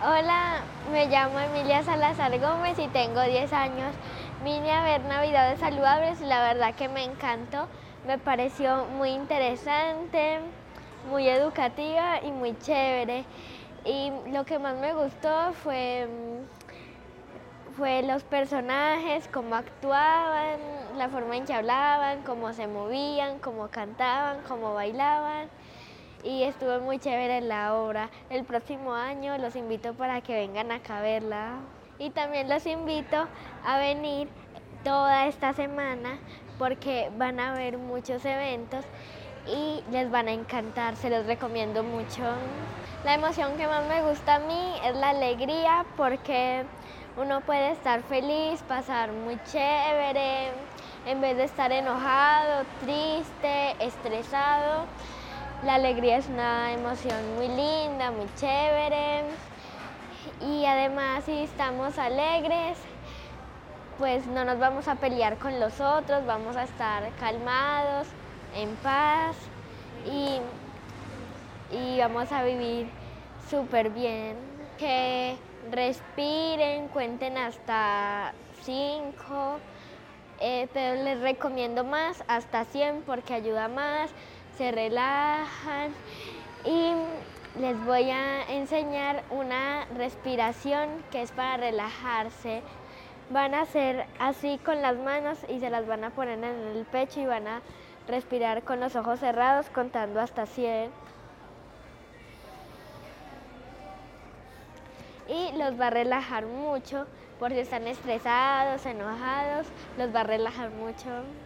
Hola, me llamo Emilia Salazar Gómez y tengo 10 años. Vine a ver Navidades Saludables y la verdad que me encantó. Me pareció muy interesante, muy educativa y muy chévere. Y lo que más me gustó fue los personajes, cómo actuaban, la forma en que hablaban, cómo se movían, cómo cantaban, cómo bailaban. Y estuvo muy chévere la obra. El próximo año los invito para que vengan acá a verla. Y también los invito a venir toda esta semana porque van a haber muchos eventos y les van a encantar, se los recomiendo mucho. La emoción que más me gusta a mí es la alegría porque uno puede estar feliz, pasar muy chévere, en vez de estar enojado, triste, estresado. La alegría es una emoción muy linda, muy chévere y además si estamos alegres, pues no nos vamos a pelear con los otros, vamos a estar calmados, en paz y, y vamos a vivir súper bien. Que respiren, cuenten hasta 5, pero les recomiendo más hasta 100 porque ayuda más, se relajan y les voy a enseñar una respiración que es para relajarse. Van a hacer así con las manos y se las van a poner en el pecho y van a respirar con los ojos cerrados contando hasta 100. Y los va a relajar mucho, por si están estresados, enojados, los va a relajar mucho.